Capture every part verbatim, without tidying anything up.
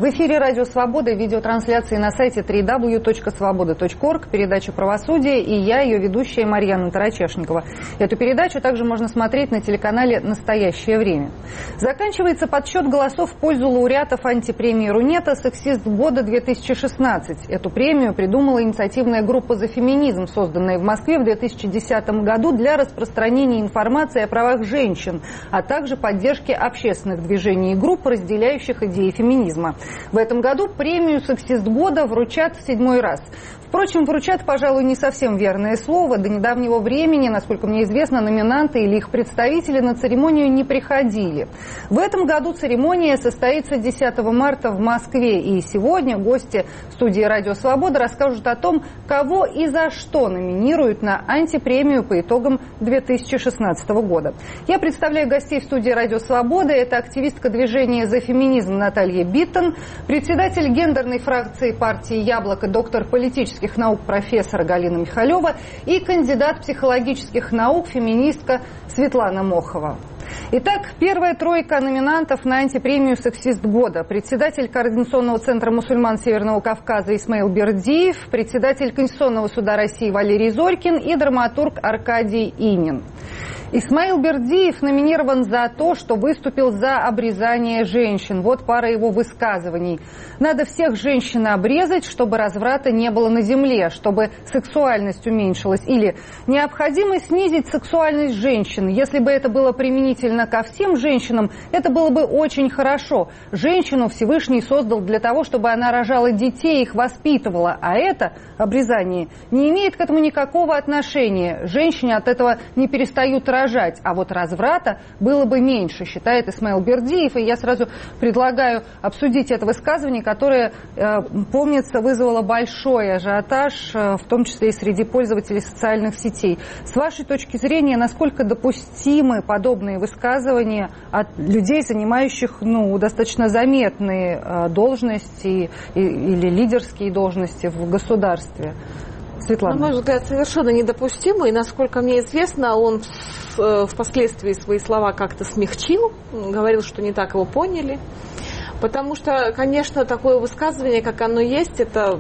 В эфире Радио Свобода, видеотрансляции на сайте дабл ю дабл ю дабл ю точка свобода точка орг, передача «Правосудие», и я, ее ведущая Марьяна Тарачешникова. Эту передачу также можно смотреть на телеканале «Настоящее время». Заканчивается подсчет голосов в пользу лауреатов антипремии Рунета «Сексист года две тысячи шестнадцать». Эту премию придумала инициативная группа «За феминизм», созданная в Москве в две тысячи десятом году для распространения информации о правах женщин, а также поддержки общественных движений и групп, разделяющих идеи феминизма. В этом году премию «Сексист года» вручат в седьмой раз. Впрочем, вручат, пожалуй, не совсем верное слово. До недавнего времени, насколько мне известно, номинанты или их представители на церемонию не приходили. В этом году церемония состоится десятого марта в Москве. И сегодня гости студии «Радио Свобода» расскажут о том, кого и за что номинируют на антипремию по итогам две тысячи шестнадцатого года. Я представляю гостей в студии «Радио Свобода». Это активистка движения «За феминизм» Наталья Биттон, председатель гендерной фракции партии «Яблоко», доктор политических наук профессор Галина Михалева и кандидат психологических наук, феминистка Светлана Мохова. Итак, первая тройка номинантов на антипремию «Сексист года». Председатель Координационного центра мусульман Северного Кавказа Исмаил Бердиев, председатель Конституционного суда России Валерий Зорькин и драматург Аркадий Инин. Исмаил Бердиев номинирован за то, что выступил за обрезание женщин. Вот пара его высказываний. Надо всех женщин обрезать, чтобы разврата не было на земле, чтобы сексуальность уменьшилась. Или необходимо снизить сексуальность женщин. Если бы это было применительно ко всем женщинам, это было бы очень хорошо. Женщину Всевышний создал для того, чтобы она рожала детей, их воспитывала. А это, обрезание, не имеет к этому никакого отношения. Женщины от этого не перестают рожать, а вот разврата было бы меньше, считает Исмаил Бердиев. И я сразу предлагаю обсудить это высказывание, которое, э, помнится, вызвало большой ажиотаж, э, в том числе и среди пользователей социальных сетей. С вашей точки зрения, насколько допустимы подобные высказывания от людей, занимающих ну, достаточно заметные э, должности и, или лидерские должности в государстве? Светлана. На мой взгляд, совершенно недопустимо, и, насколько мне известно, он впоследствии свои слова как-то смягчил, говорил, что не так его поняли. Потому что, конечно, такое высказывание, как оно есть, это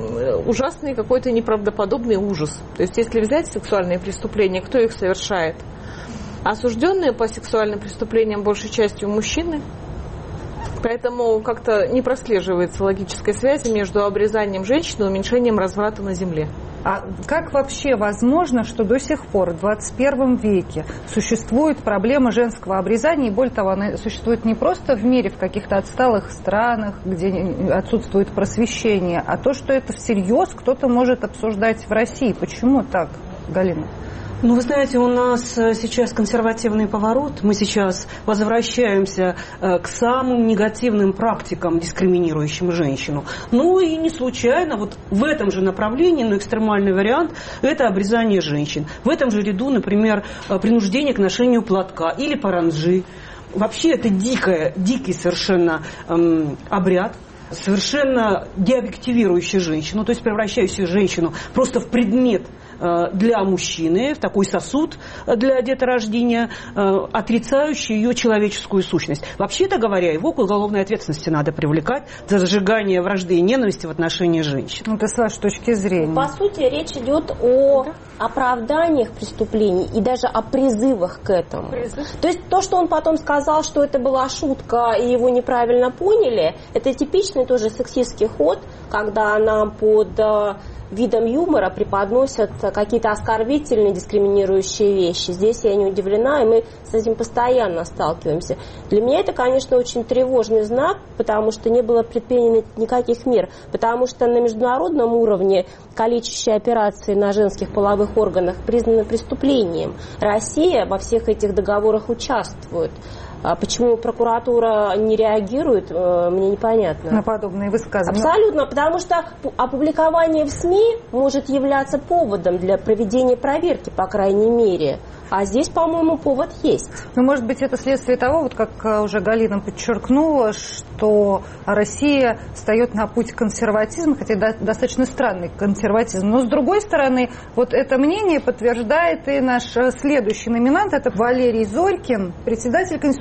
ужасный какой-то неправдоподобный ужас. То есть, если взять сексуальные преступления, кто их совершает? Осужденные по сексуальным преступлениям большей частью мужчины. Поэтому как-то не прослеживается логической связи между обрезанием женщин и уменьшением разврата на земле. А как вообще возможно, что до сих пор, в двадцать первом веке, существует проблема женского обрезания, и более того, она существует не просто в мире, в каких-то отсталых странах, где отсутствует просвещение, а то, что это всерьез кто-то может обсуждать в России. Почему так, Галина? Ну, вы знаете, у нас сейчас консервативный поворот. Мы сейчас возвращаемся к самым негативным практикам, дискриминирующим женщину. Ну и не случайно, вот в этом же направлении, но экстремальный вариант, это обрезание женщин. В этом же ряду, например, принуждение к ношению платка или паранджи. Вообще это дикое, дикий совершенно эм, обряд, совершенно деобъективирующий женщину, то есть превращающий женщину просто в предмет для мужчины, в такой сосуд для деторождения, отрицающий ее человеческую сущность. Вообще-то говоря, его к уголовной ответственности надо привлекать за зажигание вражды и ненависти в отношении женщин. Ну, это с вашей точки зрения. По сути, речь идет о оправданиях преступлений и даже о призывах к этому. Призыв. То есть то, что он потом сказал, что это была шутка и его неправильно поняли, это типичный тоже сексистский ход, когда нам под видом юмора преподносят какие-то оскорбительные, дискриминирующие вещи. Здесь я не удивлена, и мы с этим постоянно сталкиваемся. Для меня это, конечно, очень тревожный знак, потому что не было предпринято никаких мер, потому что на международном уровне калечащие операции на женских половых органах признаны преступлением. Россия во всех этих договорах участвует. А почему прокуратура не реагирует, мне непонятно. На подобные высказывания. Абсолютно, потому что опубликование в СМИ может являться поводом для проведения проверки, по крайней мере. А здесь, по-моему, повод есть. Ну, может быть, это следствие того, вот как уже Галина подчеркнула, что Россия встает на путь консерватизма, хотя достаточно странный консерватизм. Но, с другой стороны, вот это мнение подтверждает и наш следующий номинант, это Валерий Зорькин, председатель Конституционного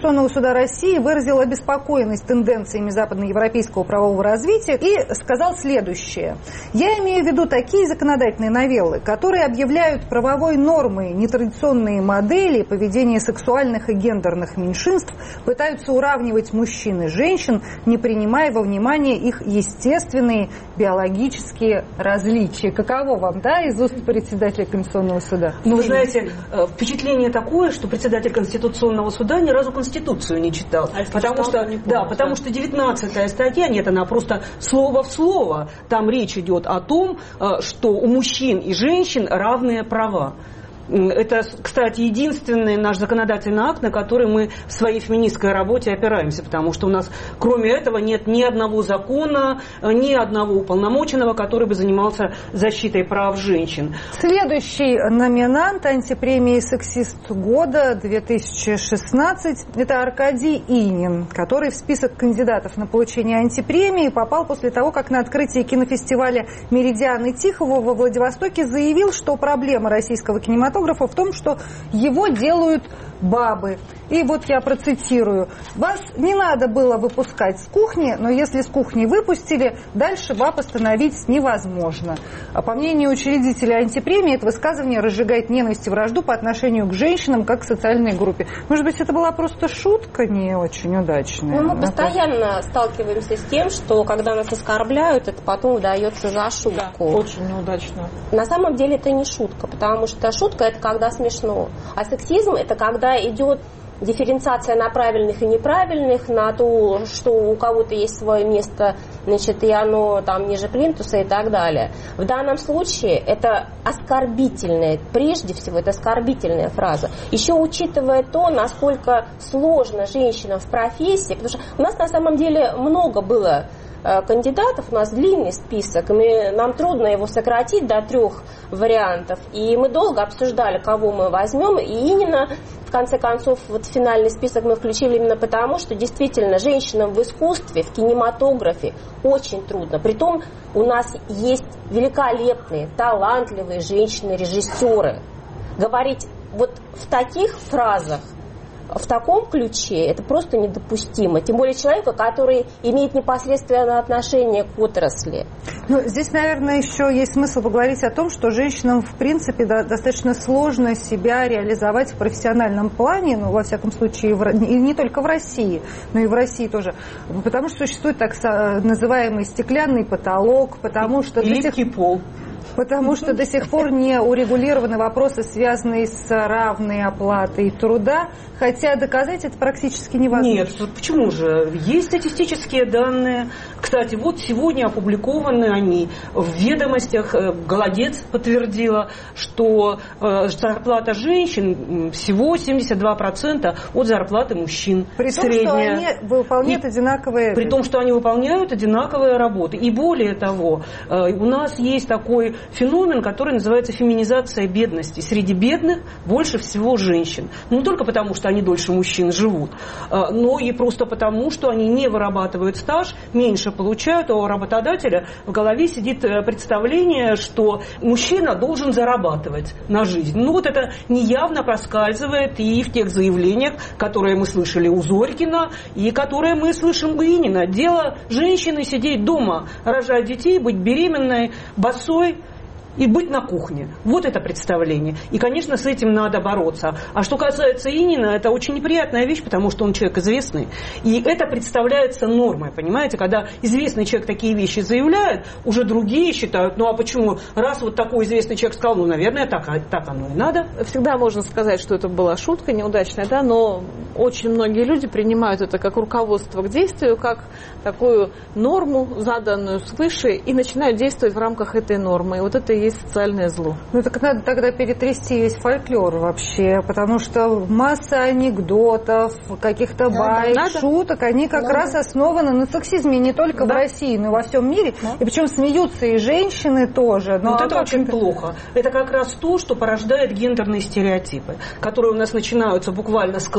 Конституционного суда России выразил обеспокоенность тенденциями западноевропейского правового развития и сказал следующее. Я имею в виду такие законодательные новеллы, которые объявляют правовой нормой нетрадиционные модели поведения сексуальных и гендерных меньшинств, пытаются уравнивать мужчин и женщин, не принимая во внимание их естественные биологические различия. Каково вам, да, из уст председателя Конституционного суда? Ну, вы знаете, впечатление такое, что председатель Конституционного суда ни разу Конституцию не читал. А потому что, не помню, да, да, потому что девятнадцатая статья, нет, она просто слово в слово. Там речь идет о том, что у мужчин и женщин равные права. Это, кстати, единственный наш законодательный акт, на который мы в своей феминистской работе опираемся, потому что у нас, кроме этого, нет ни одного закона, ни одного уполномоченного, который бы занимался защитой прав женщин. Следующий номинант антипремии «Сексист года» две тысячи шестнадцать – это Аркадий Инин, который в список кандидатов на получение антипремии попал после того, как на открытии кинофестиваля «Меридиан» и Тихого во Владивостоке заявил, что проблема российского кинематографа в том, что его делают бабы. И вот я процитирую. Вас не надо было выпускать с кухни, но если с кухни выпустили, дальше баб остановить невозможно. А по мнению учредителя антипремии, это высказывание разжигает ненависть и вражду по отношению к женщинам как к социальной группе. Может быть, это была просто шутка не очень удачная? Ну, мы постоянно сталкиваемся с тем, что когда нас оскорбляют, это потом выдается за шутку. Да, очень неудачно. На самом деле это не шутка, потому что шутка – это когда смешно. А сексизм – это когда идет дифференциация на правильных и неправильных, на то, что у кого-то есть свое место, значит, и оно там ниже плинтуса и так далее. В данном случае это оскорбительная, прежде всего, это оскорбительная фраза. Еще учитывая то, насколько сложно женщинам в профессии, потому что у нас на самом деле много было кандидатов, у нас длинный список, и мы, нам трудно его сократить до трех вариантов. И мы долго обсуждали, кого мы возьмем, и именно, в конце концов, вот финальный список мы включили именно потому, что действительно женщинам в искусстве, в кинематографе очень трудно. Притом у нас есть великолепные, талантливые женщины-режиссеры. Говорить вот в таких фразах, в таком ключе это просто недопустимо. Тем более человека, который имеет непосредственное отношение к отрасли. Ну, здесь, наверное, еще есть смысл поговорить о том, что женщинам, в принципе, да, достаточно сложно себя реализовать в профессиональном плане, ну, во всяком случае, в, и не только в России, но и в России тоже. Потому что существует так называемый стеклянный потолок, потому что... И липкий пол. Потому что до сих пор не урегулированы вопросы, связанные с равной оплатой труда, хотя доказать это практически невозможно. Нет, почему же? Есть статистические данные. Кстати, вот сегодня опубликованы они в ведомостях. Голодец подтвердила, что зарплата женщин всего семьдесят два процента от зарплаты мужчин. При том, средняя. что они выполняют И, одинаковые... При том, что они выполняют одинаковые работы. И более того, у нас есть такой феномен, который называется феминизация бедности. Среди бедных больше всего женщин. Не только потому, что они дольше мужчин живут, но и просто потому, что они не вырабатывают стаж, меньше получают, а у работодателя в голове сидит представление, что мужчина должен зарабатывать на жизнь. Ну вот это неявно проскальзывает и в тех заявлениях, которые мы слышали у Зорькина, и которые мы слышим у Инина. Дело женщины сидеть дома, рожать детей, быть беременной, босой и быть на кухне. Вот это представление. И, конечно, с этим надо бороться. А что касается Инина, это очень неприятная вещь, потому что он человек известный. И это представляется нормой, понимаете? Когда известный человек такие вещи заявляет, уже другие считают, ну а почему? Раз вот такой известный человек сказал, ну, наверное, так, так оно и надо. Всегда можно сказать, что это была шутка неудачная, да, но очень многие люди принимают это как руководство к действию, как такую норму, заданную свыше, и начинают действовать в рамках этой нормы. И вот это и есть социальное зло. Ну так надо тогда перетрясти весь фольклор вообще, потому что масса анекдотов, каких-то баек, надо. шуток, они как надо. раз основаны на сексизме не только да. в России, но и во всем мире. Да. И причем смеются и женщины тоже. Но вот а это очень это? плохо. Это как раз то, что порождает гендерные стереотипы, которые у нас начинаются буквально с колыбели,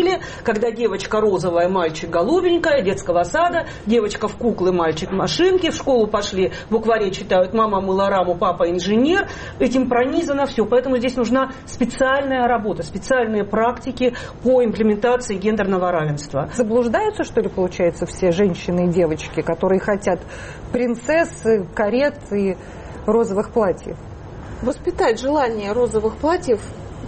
школе, когда девочка розовая, мальчик голубенькая, детского сада, девочка в куклы, мальчик в машинке, в школу пошли, в букваре читают «мама мыла раму, папа инженер». Этим пронизано все. Поэтому здесь нужна специальная работа, специальные практики по имплементации гендерного равенства. Заблуждаются, что ли, получается, все женщины и девочки, которые хотят принцессы, карет и розовых платьев? Воспитать желание розовых платьев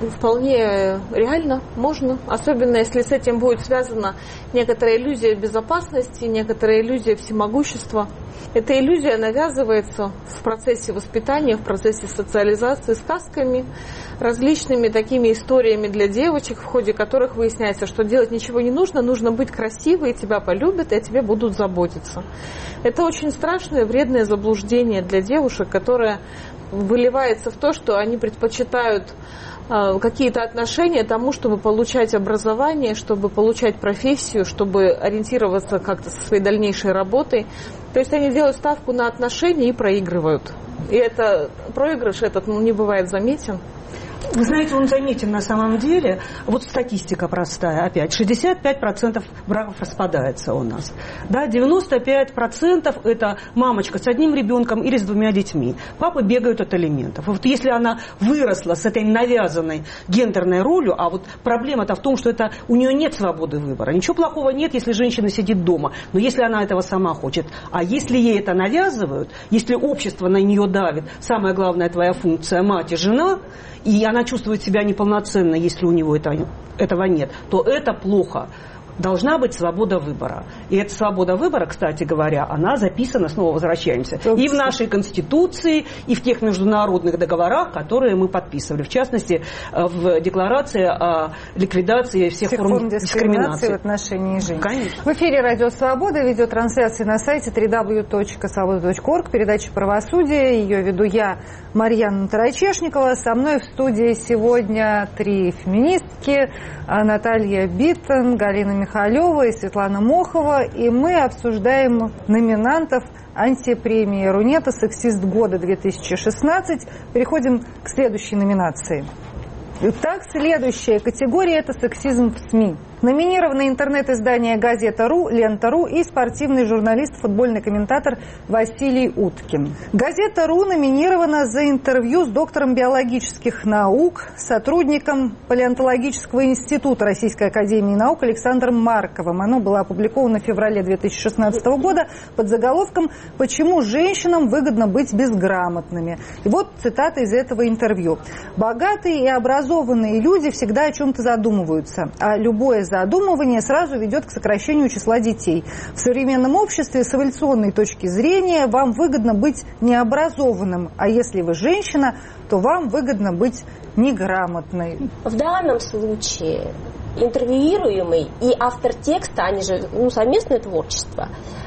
вполне реально, можно. Особенно, если с этим будет связана некоторая иллюзия безопасности, некоторая иллюзия всемогущества. Эта иллюзия навязывается в процессе воспитания, в процессе социализации сказками, различными такими историями для девочек, в ходе которых выясняется, что делать ничего не нужно, нужно быть красивой, и тебя полюбят, и о тебе будут заботиться. Это очень страшное, вредное заблуждение для девушек, которое выливается в то, что они предпочитают какие-то отношения тому, чтобы получать образование, чтобы получать профессию, чтобы ориентироваться как-то со своей дальнейшей работой. То есть они делают ставку на отношения и проигрывают. И это проигрыш этот ну, не бывает заметен. Вы знаете, он заметен на самом деле. Вот статистика простая опять. шестьдесят пять процентов браков распадается у нас. Да, девяносто пять процентов это мамочка с одним ребенком или с двумя детьми. Папы бегают от алиментов. Вот если она выросла с этой навязанной гендерной ролью, а вот проблема-то в том, что это, у нее нет свободы выбора. Ничего плохого нет, если женщина сидит дома. Но если она этого сама хочет. А если ей это навязывают, если общество на нее давит, самая главная твоя функция мать и жена, и она чувствует себя неполноценно, если у него это, этого нет, то это плохо. Должна быть свобода выбора. И эта свобода выбора, кстати говоря, она записана, снова возвращаемся, и в нашей Конституции, и в тех международных договорах, которые мы подписывали. В частности, в декларации о ликвидации всех, всех форм, форм дискриминации в отношении женщин. Конечно. В эфире Радио Свобода, видеотрансляции на сайте дабл ю дабл ю дабл ю точка свобода точка орг, передача «Правосудие». Ее веду я, Марьяна Тарачешникова. Со мной в студии сегодня три феминистки: Наталья Биттон, Галина Михалева и Светлана Мохова. И мы обсуждаем номинантов антипремии Рунета «Сексист года две тысячи шестнадцать». Переходим к следующей номинации. Итак, следующая категория – это сексизм в СМИ. Номинированы интернет-издание «Газета.ру», «Лента.ру» и спортивный журналист, футбольный комментатор Василий Уткин. «Газета.ру» номинирована за интервью с доктором биологических наук, сотрудником Палеонтологического института Российской академии наук Александром Марковым. Оно было опубликовано в феврале две тысячи шестнадцатого года под заголовком «Почему женщинам выгодно быть безграмотными». И вот цитата из этого интервью. «Богатые и образованные люди всегда о чем-то задумываются, а любое задумывание сразу ведет к сокращению числа детей. В современном обществе с эволюционной точки зрения вам выгодно быть необразованным, а если вы женщина, то вам выгодно быть неграмотной». В данном случае интервьюируемый и автор текста, они же ну, совместное творчество,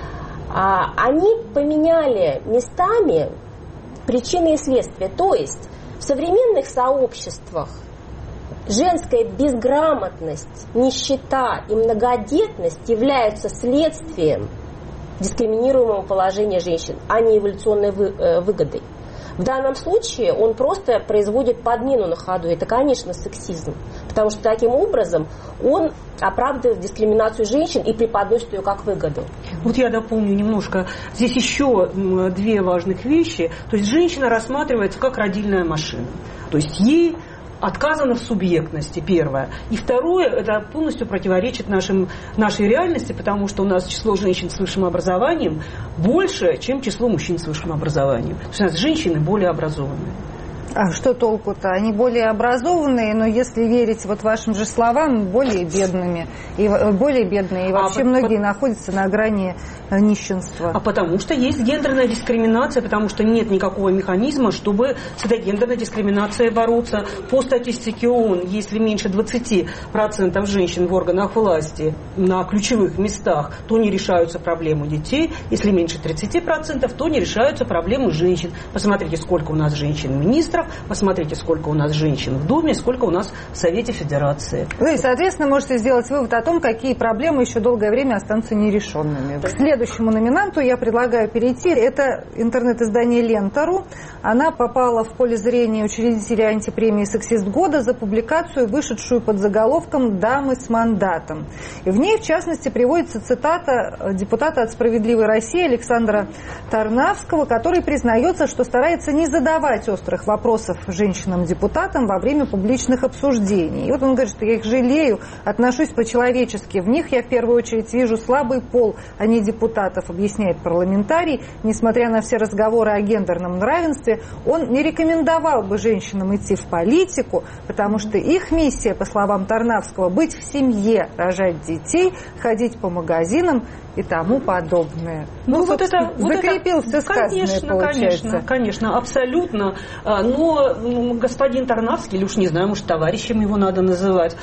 они поменяли местами причины и следствия. То есть в современных сообществах женская безграмотность, нищета и многодетность являются следствием дискриминируемого положения женщин, а не эволюционной выгодой. В данном случае он просто производит подмену на ходу. Это, конечно, сексизм. Потому что таким образом он оправдывает дискриминацию женщин и преподносит ее как выгоду. Вот я дополню немножко. Здесь еще две важных вещи. То есть женщина рассматривается как родильная машина. То есть ей отказано в субъектности, первое. И второе, это полностью противоречит нашим, нашей реальности, потому что у нас число женщин с высшим образованием больше, чем число мужчин с высшим образованием. То есть у нас женщины более образованные. А что толку-то? Они более образованные, но если верить вот вашим же словам, более бедными. И более бедные. И вообще а многие по... находятся на грани нищенства. А потому что есть гендерная дискриминация, потому что нет никакого механизма, чтобы с этой гендерной дискриминацией бороться. По статистике ООН, если меньше двадцать процентов женщин в органах власти на ключевых местах, то не решаются проблемы детей. Если меньше тридцать процентов, то не решаются проблемы женщин. Посмотрите, сколько у нас женщин-министров, соцсетях, посмотрите, сколько у нас женщин в Думе, сколько у нас в Совете Федерации. Вы, соответственно, можете сделать вывод о том, какие проблемы еще долгое время останутся нерешенными. К следующему номинанту я предлагаю перейти. Это интернет-издание «Лента.ру». Она попала в поле зрения учредителя антипремии «Сексист года» за публикацию, вышедшую под заголовком «Дамы с мандатом». И в ней, в частности, приводится цитата депутата от «Справедливой России» Александра Тарнавского, который признается, что старается не задавать острых вопросов женщинам-депутатам во время публичных обсуждений. И вот он говорит, что я их жалею, отношусь по-человечески. В них я в первую очередь вижу слабый пол, а не депутатов, объясняет парламентарий. Несмотря на все разговоры о гендерном равенстве, он не рекомендовал бы женщинам идти в политику, потому что их миссия, по словам Тарнавского, быть в семье, рожать детей, ходить по магазинам и тому подобное. Ну, ну вот это закрепился вот это, сказанное, конечно, получается. Конечно, конечно, абсолютно. Но господин Тарнавский, или уж не знаю, может, товарищем его надо называть,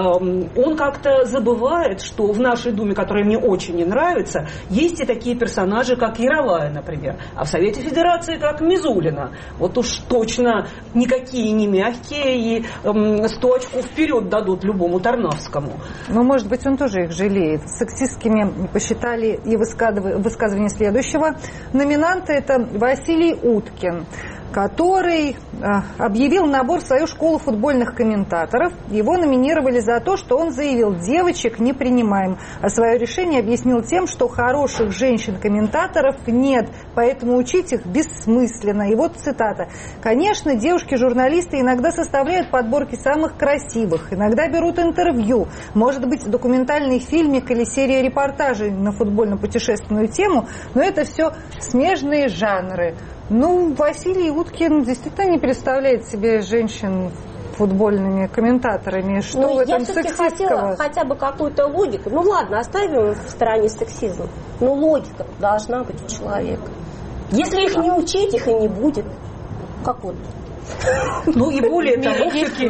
он как-то забывает, что в нашей Думе, которая мне очень не нравится, есть и такие персонажи, как Яровая, например, а в Совете Федерации как Мизулина. Вот уж точно никакие не мягкие, и сто очков вперед дадут любому Тарнавскому. Ну, может быть, он тоже их жалеет. Сексистскими посчитали и высказывание следующего номинанта. Это Василий Уткин, который э, объявил набор в свою школу футбольных комментаторов. Его номинировали за то, что он заявил, девочек не принимаем. А свое решение объяснил тем, что хороших женщин-комментаторов нет, поэтому учить их бессмысленно. И вот цитата. Конечно, девушки-журналисты иногда составляют подборки самых красивых, иногда берут интервью, может быть, документальный фильмик или серия репортажей на футбольно-путешественную тему, но это все смежные жанры. Ну, Василий Уткин действительно не представляет себе женщин футбольными комментаторами. Что ну, в этом я все-таки сексистского? хотела хотя бы какую-то логику. Ну ладно, оставим в стороне сексизм. Но логика должна быть у человека. Если их не учить, их и не будет. Как вот? Ну и более того,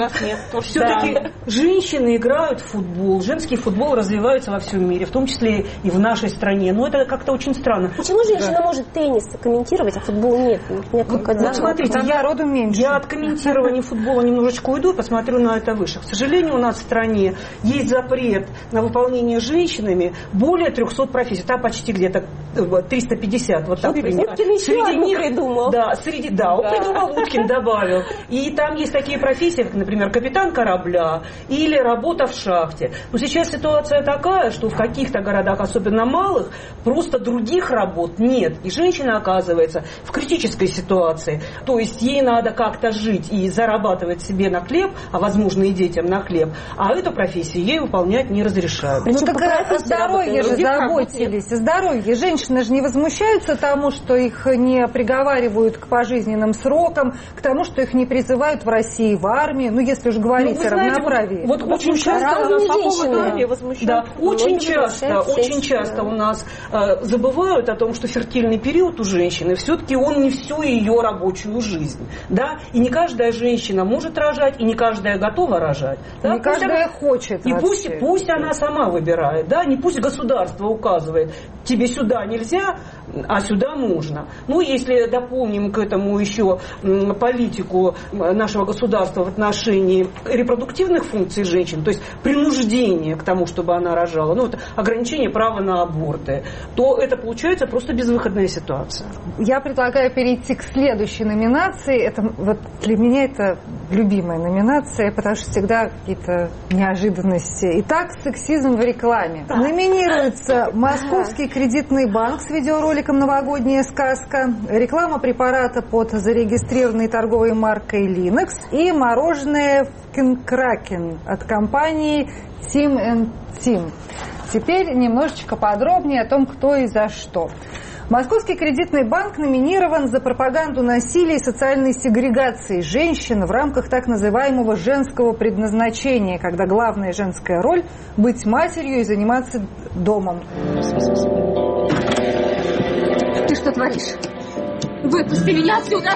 все-таки да. женщины играют в футбол, женский футбол развивается во всем мире, в том числе и в нашей стране. Но это как-то очень странно. Почему женщина да. может теннис комментировать, а футбол нет? Мне как вот, вот смотрите, я, родом меньше. я от комментирования футбола немножечко уйду и посмотрю на это выше. К сожалению, у нас в стране есть запрет на выполнение женщинами более трехсот профессий. Там почти где-то триста пятьдесят. Вот так примерно. Среди них придумал. Да, среди, да, он да. придумал, Уткин добавил. И там есть такие профессии, как, например, капитан корабля или работа в шахте. Но сейчас ситуация такая, что в каких-то городах, особенно малых, просто других работ нет. И женщина оказывается в критической ситуации. То есть ей надо как-то жить и зарабатывать себе на хлеб, а возможно и детям на хлеб. А эту профессию ей выполнять не разрешают. Ну так о здоровье же заботились. О здоровье. Женщины же не возмущаются тому, что их не приговаривают к пожизненным срокам, к тому, что их не призывают в России в армию, ну если уж говорить ну, о знаете, равноправии. Вот, вот очень часто у нас по поводу армии возмущают. Да, очень часто, очень часто у нас э, забывают о том, что фертильный период у женщины все-таки он не всю ее рабочую жизнь, да, и не каждая женщина может рожать, и не каждая готова рожать. Да? Не пусть каждая она, хочет. И пусть, пусть она сама выбирает, да, не пусть государство указывает, тебе сюда нельзя, а сюда можно. Ну, если дополним к этому еще политику нашего государства в отношении репродуктивных функций женщин, то есть принуждение к тому, чтобы она рожала, ну, вот ограничение права на аборты, то это получается просто безвыходная ситуация. Я предлагаю перейти к следующей номинации. Это вот для меня это любимая номинация, потому что всегда какие-то неожиданности. Итак, сексизм в рекламе. Номинируется Московский кредитный банк с видеороликом «Новогодняя сказка», реклама препарата под зарегистрированной торговой маркой Linux и мороженое Кракен от компании Team энд Team. Теперь немножечко подробнее о том, кто и за что. Московский кредитный банк номинирован за пропаганду насилия и социальной сегрегации женщин в рамках так называемого женского предназначения, когда главная женская роль – быть матерью и заниматься домом. Ты что творишь? Выпусти меня отсюда!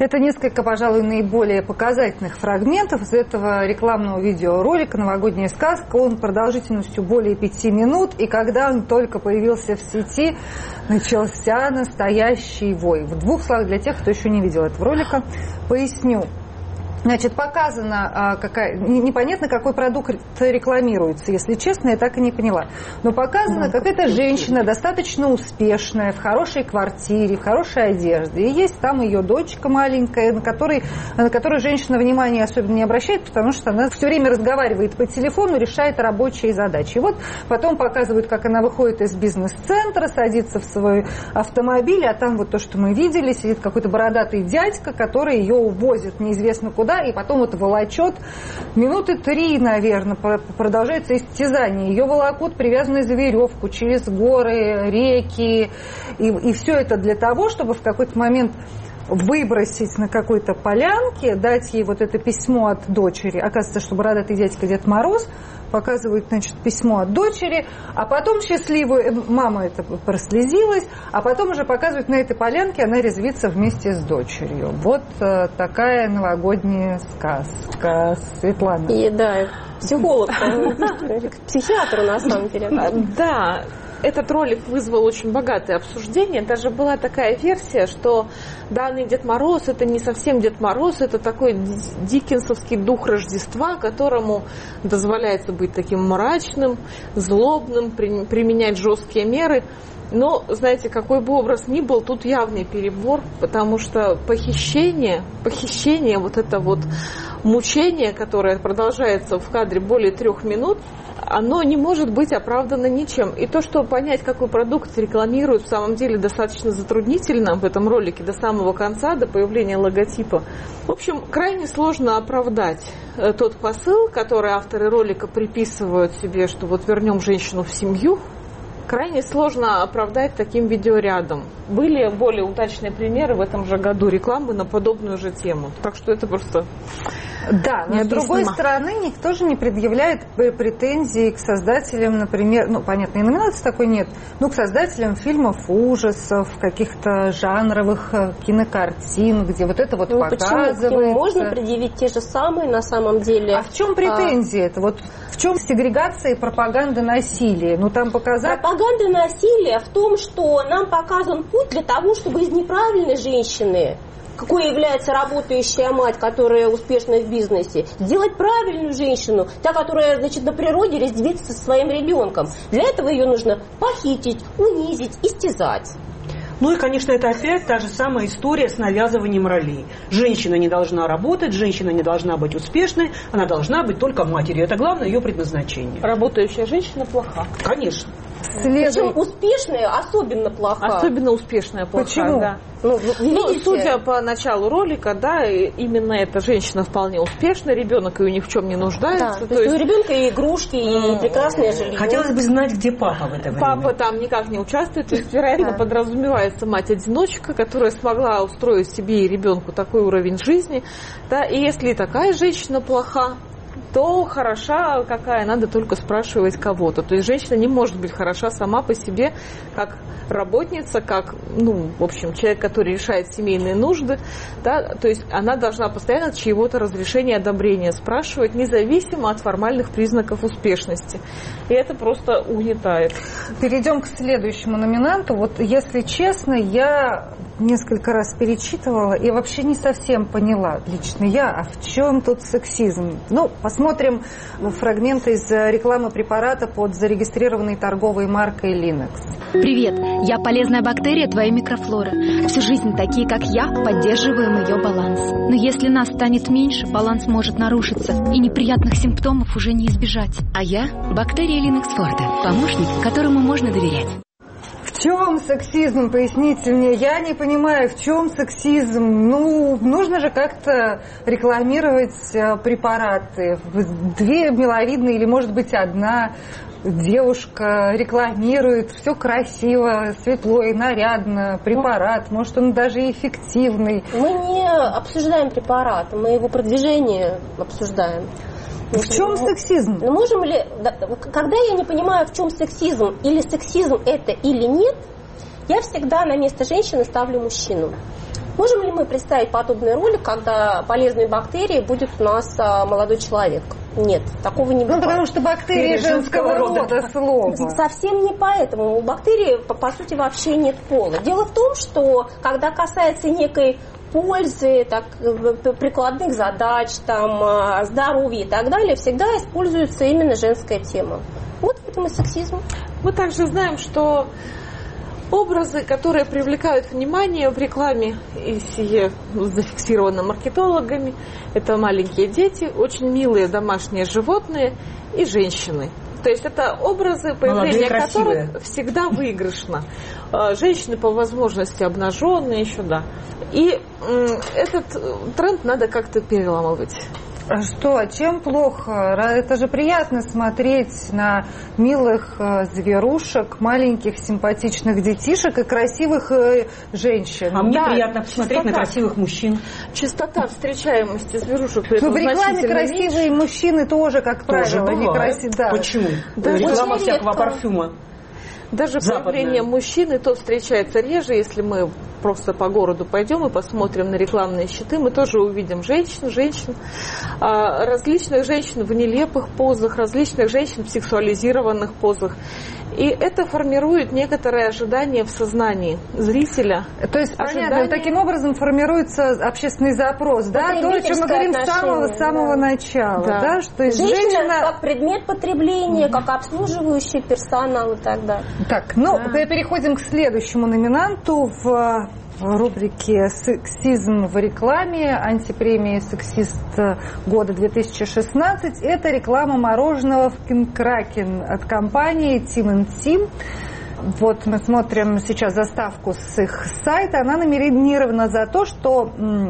Это несколько, пожалуй, наиболее показательных фрагментов из этого рекламного видеоролика «Новогодняя сказка». Он продолжительностью более пяти минут, и когда он только появился в сети, начался настоящий вой. В двух словах для тех, кто еще не видел этого ролика, поясню. Значит, показано, а, какая, непонятно, какой продукт рекламируется, если честно, я так и не поняла. Но показано, как эта женщина достаточно успешная, в хорошей квартире, в хорошей одежде. И есть там ее дочка маленькая, на которой, на которой женщина внимания особенно не обращает, потому что она все время разговаривает по телефону, решает рабочие задачи. И вот потом показывают, как она выходит из бизнес-центра, садится в свой автомобиль, а там вот то, что мы видели, сидит какой-то бородатый дядька, который ее увозит неизвестно куда, и потом вот волочет минуты три, наверное, продолжается истязание. Ее волокут, привязанные за веревку, через горы, реки. И, и все это для того, чтобы в какой-то момент выбросить на какой-то полянке, дать ей вот это письмо от дочери. Оказывается, что бородатый дядька Дед Мороз показывает, значит, письмо от дочери, а потом счастливую, мама это прослезилась, а потом уже показывает на этой полянке, она резвится вместе с дочерью. Вот э, такая новогодняя сказка. Светлана. И да, психолог, психиатр на самом деле. Да. Этот ролик вызвал очень богатое обсуждение. Даже была такая версия, что данный Дед Мороз — это не совсем Дед Мороз, это такой диккенсовский дух Рождества, которому дозволяется быть таким мрачным, злобным, применять жесткие меры. Но, знаете, какой бы образ ни был, тут явный перебор, потому что похищение, похищение, вот это вот мучение, которое продолжается в кадре более трех минут, оно не может быть оправдано ничем. И то, что понять, какой продукт рекламируют, в самом деле достаточно затруднительно в этом ролике до самого конца, до появления логотипа. В общем, крайне сложно оправдать тот посыл, который авторы ролика приписывают себе, что вот вернем женщину в семью. Крайне сложно оправдать таким видеорядом. Были более удачные примеры в этом же году рекламы на подобную же тему. Так что это просто... Да, но с другой стороны, никто же не предъявляет претензий к создателям, например, ну, понятно, и номинации такой нет, но к создателям фильмов ужасов, каких-то жанровых кинокартин, где вот это вот ну, показывается. Почему? Можно предъявить те же самые на самом деле. А в чем претензии а... это? Вот в чем сегрегация и пропаганда насилия? Ну, там показать... Пропаганда насилия в том, что нам показан путь для того, чтобы из неправильной женщины, какой является работающая мать, которая успешна в бизнесе, сделать правильную женщину, та, которая, значит, на природе резвится со своим ребенком. Для этого ее нужно похитить, унизить, истязать. Ну и, конечно, это опять та же самая история с навязыванием ролей. Женщина не должна работать, женщина не должна быть успешной, она должна быть только матерью. Это главное ее предназначение. Работающая женщина плоха. Конечно. Причем успешная особенно плоха. Особенно успешная плоха. Почему? Да. Ну, ну, судя по началу ролика, да, именно эта женщина вполне успешна, ребенок ее ни в чем не нуждается. Да, то, то есть у ребенка и игрушки, и прекрасное жилье. Хотелось бы знать, где папа в это время. Папа там никак не участвует, то есть, вероятно, да. подразумевается мать-одиночка, которая смогла устроить себе и ребенку такой уровень жизни. Да, и если такая женщина плоха, то хороша какая, надо только спрашивать кого-то. То есть женщина не может быть хороша сама по себе, как работница, как, ну, в общем, человек, который решает семейные нужды, да, то есть она должна постоянно чьего-то разрешения, одобрения спрашивать, независимо от формальных признаков успешности. И это просто угнетает. Перейдем к следующему номинанту. Вот, если честно, я несколько раз перечитывала и вообще не совсем поняла, лично я, а в чем тут сексизм? Ну, посмотрим фрагменты из рекламы препарата под зарегистрированной торговой маркой Linux. Привет, я полезная бактерия твоей микрофлоры. Всю жизнь такие, как я, поддерживаем ее баланс. Но если нас станет меньше, баланс может нарушиться, и неприятных симптомов уже не избежать. А я – бактерия Linux Forte, помощник, которому можно доверять. В чем сексизм? Поясните мне. Я не понимаю, в чем сексизм. Ну, нужно же как-то рекламировать препараты. Две миловидные или, может быть, одна девушка рекламирует. Все красиво, светло и нарядно. Препарат. Может, он даже эффективный. Мы не обсуждаем препарат. Мы его продвижение обсуждаем. В чем сексизм? Ну, можем ли, когда я не понимаю, в чем сексизм, или сексизм это или нет, я всегда на место женщины ставлю мужчину. Можем ли мы представить подобный ролик, когда полезной бактерией будет у нас а, молодой человек? Нет, такого не бывает. Ну, потому что бактерии женского рода слово. Совсем не поэтому. У бактерий, по, по сути, вообще нет пола. Дело в том, что когда касается некой пользы, так, прикладных задач, там, здоровья и так далее, всегда используется именно женская тема. Вот в этом и сексизм. Мы также знаем, что образы, которые привлекают внимание в рекламе, и сие зафиксировано маркетологами, это маленькие дети, очень милые домашние животные и женщины. То есть это образы, появление которых всегда выигрышно. Женщины по возможности обнаженные еще, да. И этот тренд надо как-то переламывать. Что, чем плохо? Это же приятно смотреть на милых зверушек, маленьких симпатичных детишек и красивых женщин. А мне да, приятно посмотреть чистота. на красивых мужчин. Частота встречаемости зверушек при Но этом в рекламе красивые меньше. Мужчины тоже, как тоже правило, некрасивые. Да. Почему? Даже реклама очень всякого редко. парфюма. Даже Западная. появление мужчины то встречается реже, если мы просто по городу пойдем и посмотрим на рекламные щиты, мы тоже увидим женщин, женщин, различных женщин в нелепых позах, различных женщин в сексуализированных позах. И это формирует некоторое ожидание в сознании зрителя. То есть, Ожидание... понятно, таким образом формируется общественный запрос, да, то, о чем мы говорим с самого, с самого да. начала, Да. да, что есть Женщина, женщина... как предмет потребления, как обслуживающий персонал и так далее. Так, ну, Да. переходим к следующему номинанту в рубрике «Сексизм в рекламе», антипремии «Сексист года две тысячи шестнадцать». Это реклама мороженого в Пинкракен от компании Тим энд Тим. Вот мы смотрим сейчас заставку с их сайта. Она номинирована за то, что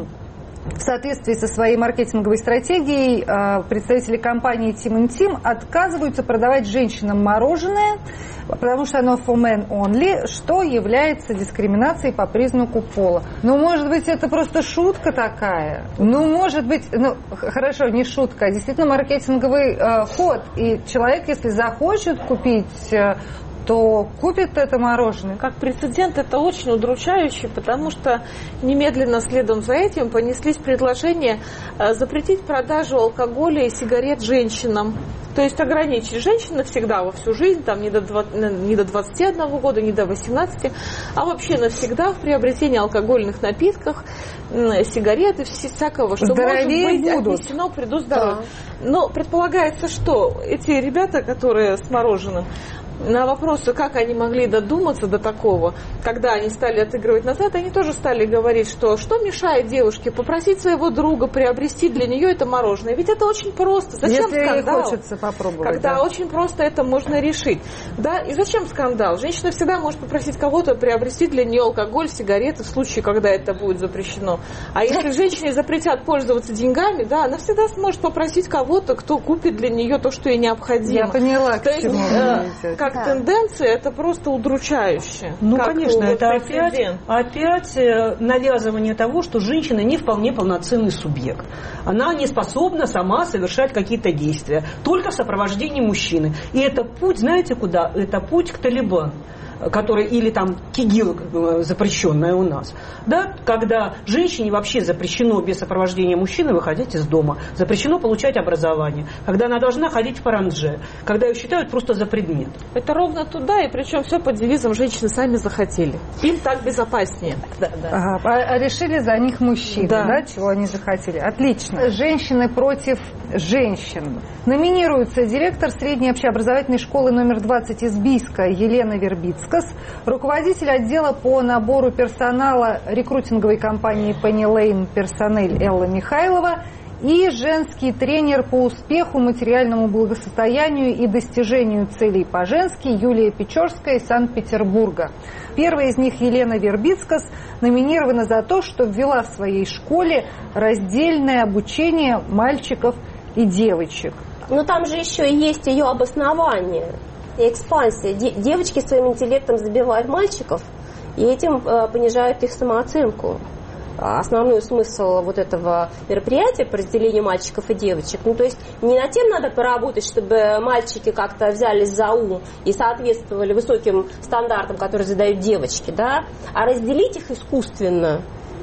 в соответствии со своей маркетинговой стратегией представители компании Тим энд Тим отказываются продавать женщинам мороженое, потому что оно for men only, что является дискриминацией по признаку пола. Ну, может быть, это просто шутка такая? Ну, может быть, ну, хорошо, не шутка, а действительно маркетинговый э, ход. И человек, если захочет купить... Э, то купит это мороженое. Как прецедент это очень удручающе, потому что немедленно следом за этим понеслись предложения запретить продажу алкоголя и сигарет женщинам. То есть ограничить женщин навсегда, во всю жизнь, там не до, двадцати, не до двадцати одного года, не до восемнадцати, а вообще навсегда в приобретении алкогольных напитков, сигарет и всякого, что здоровее может быть будут. отнесено к приду здоровья. Да. Но предполагается, что эти ребята, которые с мороженым, на вопросы, как они могли додуматься до такого, когда они стали отыгрывать назад, они тоже стали говорить, что что мешает девушке попросить своего друга приобрести для нее это мороженое. Ведь это очень просто. Зачем Если скандал? ей хочется попробовать. Когда да. очень просто это можно решить. Да? И зачем скандал? Женщина всегда может попросить кого-то приобрести для нее алкоголь, сигареты в случае, когда это будет запрещено. А если женщине запретят пользоваться деньгами, да, она всегда сможет попросить кого-то, кто купит для нее то, что ей необходимо. Я поняла, к то чему есть, вы э, говорите. как Да. тенденция, это просто удручающе. Ну, как конечно, вот это опять, прецедент. опять э, навязывание того, что женщина не вполне полноценный субъект. Она не способна сама совершать какие-то действия, только в сопровождении мужчины. И это путь, знаете куда? Это путь к Талибану, который, или там КИГИЛ, запрещенная у нас, да, когда женщине вообще запрещено без сопровождения мужчины выходить из дома, запрещено получать образование, когда она должна ходить в парандже, когда ее считают просто за предмет. Это ровно туда, и причем все под девизом «женщины сами захотели». Им так безопаснее. Да, да. Ага, а решили за них мужчины, да. Да. да, чего они захотели. Отлично. Женщины против женщин. Номинируется директор средней общеобразовательной школы номер двадцать из Бийска Елена Вербицкас, руководитель отдела по набору персонала рекрутинговой компании Penny Lane Personnel Элла Михайлова и женский тренер по успеху, материальному благосостоянию и достижению целей по-женски Юлия Печорская из Санкт-Петербурга. Первая из них, Елена Вербицкас, номинирована за то, что ввела в своей школе раздельное обучение мальчиков и девочек. Но там же еще и есть ее обоснование и экспансия. Де- девочки своим интеллектом забивают мальчиков и этим э, понижают их самооценку. Основной смысл вот этого мероприятия по разделению мальчиков и девочек, ну то есть не над тем надо поработать, чтобы мальчики как-то взялись за ум и соответствовали высоким стандартам, которые задают девочки, да, а разделить их искусственно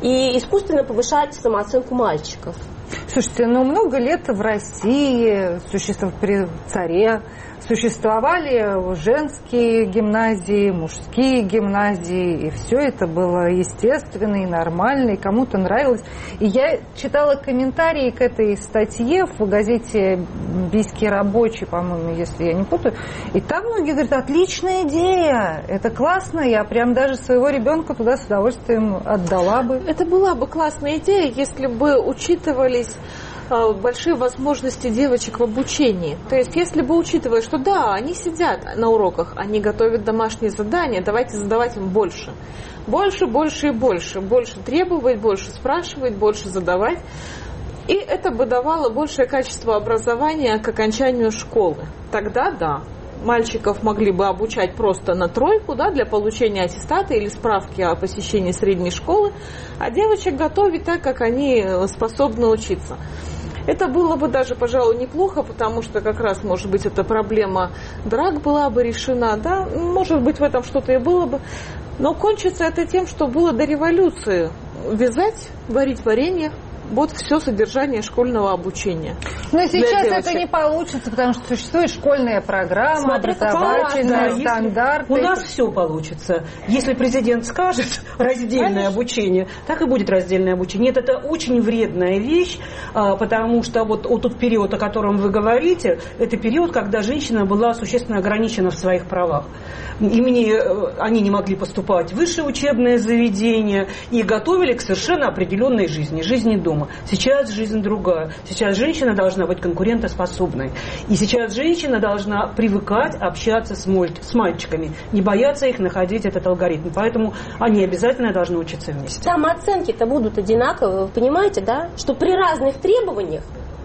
и искусственно повышать самооценку мальчиков. Слушайте, ну много лет в России, существовало при царе, существовали женские гимназии, мужские гимназии, и все это было естественно и нормально, и кому-то нравилось. И я читала комментарии к этой статье в газете «Бийский рабочий», по-моему, если я не путаю, и там многие говорят: отличная идея, это классно, я прям даже своего ребенка туда с удовольствием отдала бы. Это была бы классная идея, если бы учитывались большие возможности девочек в обучении. То есть, если бы учитывая, что да, они сидят на уроках, они готовят домашние задания, давайте задавать им больше. Больше, больше и больше. Больше требовать, больше спрашивать, больше задавать. И это бы давало большее качество образования к окончанию школы. Тогда да. Мальчиков могли бы обучать просто на тройку, да, для получения аттестата или справки о посещении средней школы, а девочек готовить так, как они способны учиться. Это было бы даже, пожалуй, неплохо, потому что как раз, может быть, эта проблема драк была бы решена, да, может быть, в этом что-то и было бы. Но кончится это тем, что было до революции. Вязать, варить варенье. Вот все содержание школьного обучения. Но сейчас это не получится, потому что существует школьная программа, Смотри, образовательная, да, стандарты. У нас все получится. Если президент скажет раздельное Конечно. обучение, так и будет раздельное обучение. Нет, это очень вредная вещь, потому что вот, вот тот период, о котором вы говорите, это период, когда женщина была существенно ограничена в своих правах. Имени, они не могли поступать в высшее учебное заведение и готовили к совершенно определенной жизни, жизни дома. Сейчас жизнь другая. Сейчас женщина должна быть конкурентоспособной. И сейчас женщина должна привыкать общаться с, моль... с мальчиками, не бояться их находить этот алгоритм. Поэтому они обязательно должны учиться вместе. Там оценки-то будут одинаковые, вы понимаете, да? Что при разных требованиях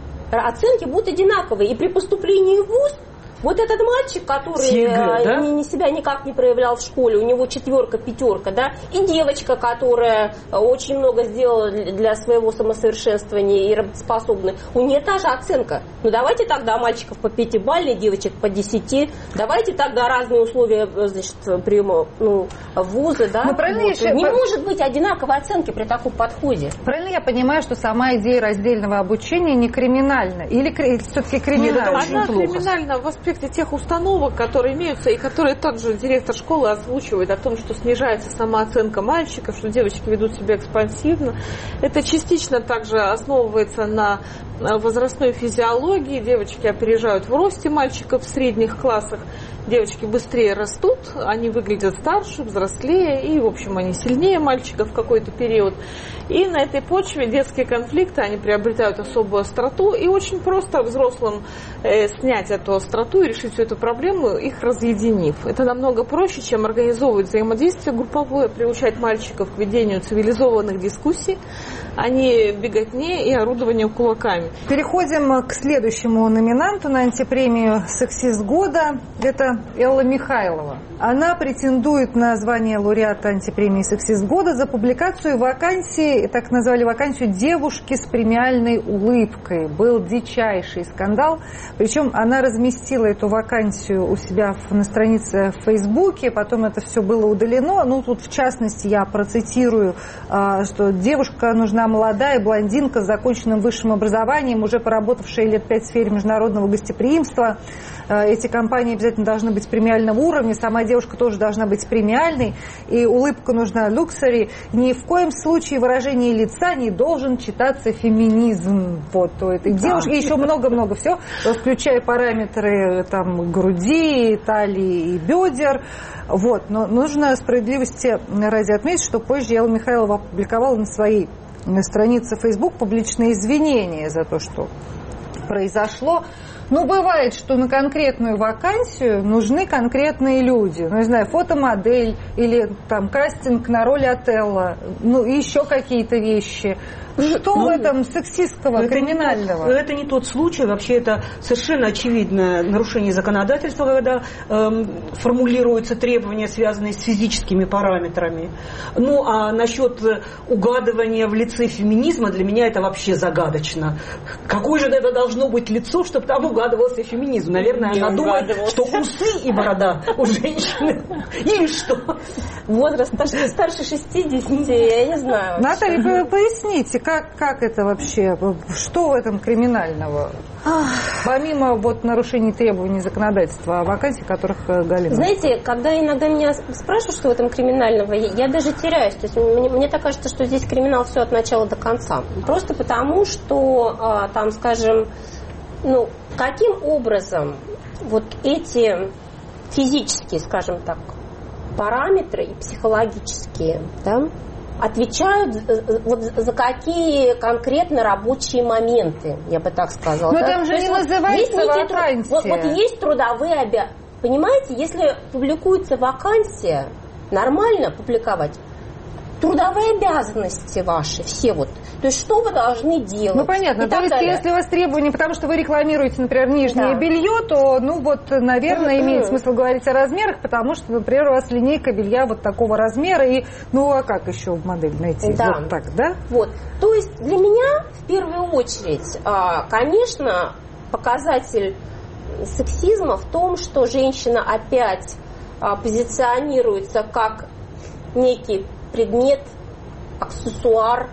оценки будут одинаковые. И при поступлении в вуз вот этот мальчик, который ЕГЭ, да? не, не себя никак не проявлял в школе, у него четверка, пятерка, да, и девочка, которая очень много сделала для своего самосовершенствования и работоспособна, у нее та же оценка. Ну давайте тогда мальчиков по пятибалльной, девочек по десяти, давайте тогда разные условия, значит, приема, ну, в вузы, да. Вот. Я... Не может быть одинаковой оценки при таком подходе. Правильно я понимаю, что сама идея раздельного обучения не криминальна? Или все-таки криминальна? Нет, она криминальна в аспекте тех установок, которые имеются, и которые тот же директор школы озвучивает о том, что снижается самооценка мальчиков, что девочки ведут себя экспансивно. Это частично также основывается на возрастной физиологии. Девочки опережают в росте мальчиков в средних классах. Девочки быстрее растут, они выглядят старше, взрослее, и, в общем, они сильнее мальчиков в какой-то период. И на этой почве детские конфликты, они приобретают особую остроту, и очень просто взрослым э, снять эту остроту и решить всю эту проблему, их разъединив. Это намного проще, чем организовывать взаимодействие групповое, приучать мальчиков к ведению цивилизованных дискуссий, а не беготне и орудованию кулаками. Переходим к следующему номинанту на антипремию «Сексист года». Это Элла Михайлова. Она претендует на звание лауреата антипремии «Сексист года» за публикацию вакансии, так назвали вакансию «Девушки с премиальной улыбкой». Был дичайший скандал. Причем она разместила эту вакансию у себя на странице в Фейсбуке, потом это все было удалено. Ну, тут в частности я процитирую, что девушка нужна молодая, блондинка с законченным высшим образованием, уже поработавшая лет пять в сфере международного гостеприимства. Эти компании обязательно должны быть премиального уровня, сама девушка тоже должна быть премиальной, и улыбка нужна люксери. Ни в коем случае выражение лица не должен читаться феминизм. Вот у этой да. девушки еще много-много всего, включая параметры там, груди, талии и бедер. Вот. Но нужно справедливости ради отметить, что позже Элла Михайлова опубликовала на своей на странице Facebook публичные извинения за то, что произошло. Ну, бывает, что на конкретную вакансию нужны конкретные люди. Ну, не знаю, фотомодель или там кастинг на роль Отелло, ну, и еще какие-то вещи. Что ну, в этом сексистского, это криминального? Не, это не тот случай. Вообще это совершенно очевидное нарушение законодательства, когда эм, формулируются требования, связанные с физическими параметрами. Ну, а насчет угадывания в лице феминизма, для меня это вообще загадочно. Какое же это должно быть лицо, чтобы там угадывался феминизм. Наверное, Не она думает, угадывался. что усы и борода у женщины. Или что? Возраст старше, старше шестидесяти, я не знаю. Наталья, вы поясните, как, как это вообще, что в этом криминального? Помимо вот нарушений требований законодательства о вакансии, которых Галина. Знаете, когда иногда меня спрашивают, что в этом криминального, я, я даже теряюсь. То есть мне, мне так кажется, что здесь криминал все от начала до конца. Просто потому, что а, там, скажем, ну, каким образом вот эти физические, скажем так, параметры и психологические, да, отвечают вот за какие конкретно рабочие моменты, я бы так сказала. Но да? там же То не вот называется вакансия. Вот, вот есть трудовые обязанности. Понимаете, если публикуется вакансия, нормально публиковать трудовые обязанности ваши, все вот. То есть, что вы должны делать? Ну, понятно. То есть, далее. Если у вас требования, потому что вы рекламируете, например, нижнее да. белье, то, ну, вот, наверное, имеет смысл говорить о размерах, потому что, например, у вас линейка белья вот такого размера, и, ну, а как еще в модель найти? Да. Вот так, да? Вот. То есть, для меня, в первую очередь, конечно, показатель сексизма в том, что женщина опять позиционируется как некий предмет, аксессуар,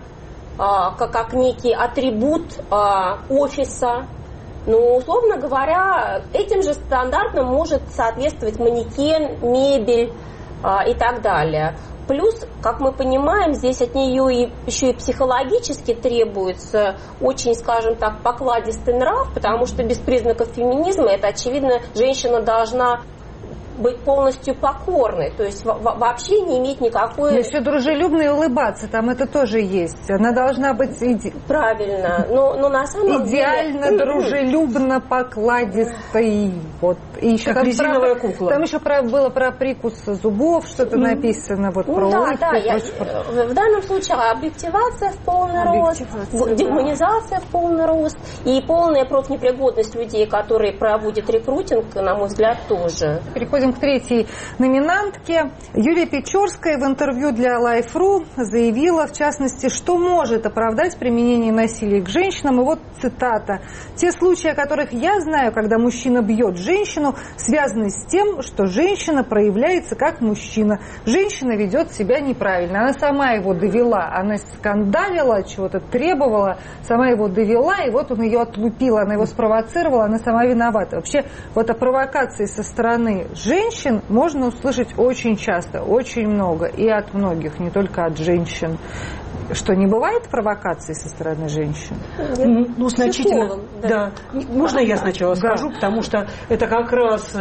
а, как, как некий атрибут а, офиса. Ну, условно говоря, этим же стандартам может соответствовать манекен, мебель а, и так далее. Плюс, как мы понимаем, здесь от нее и, еще и психологически требуется очень, скажем так, покладистый нрав, потому что без признаков феминизма это, очевидно, женщина должна быть полностью покорной, то есть вообще не иметь никакой... Еще дружелюбно и улыбаться, там это тоже есть. Она должна быть... Иде... Правильно, но, но на самом идеально, деле... дружелюбно, покладистой. Вот. И еще как там резиновая про... кукла. Там еще про... было про прикус зубов, что-то mm. написано, вот ну, про да, улыбку. Да, я... В данном случае объективация в полный рост, да. демонизация в полный рост и полная профнепригодность людей, которые проводят рекрутинг, на мой взгляд, тоже. Переходим к третьей номинантке. Юлия Печорская в интервью для Life точка ру заявила, в частности, что может оправдать применение насилия к женщинам. И вот цитата. «Те случаи, о которых я знаю, когда мужчина бьет женщину, связаны с тем, что женщина проявляется как мужчина. Женщина ведет себя неправильно. Она сама его довела. Она скандалила, чего-то требовала, сама его довела, и вот он ее отлупил. Она его спровоцировала, она сама виновата». Вообще, вот о провокации со стороны женщин можно услышать очень часто, очень много, и от многих, не только от женщин. Что, не бывает провокаций со стороны женщин? Ну, ну значительно. Психолог, да. да. Можно я сначала да. скажу, потому что это как раз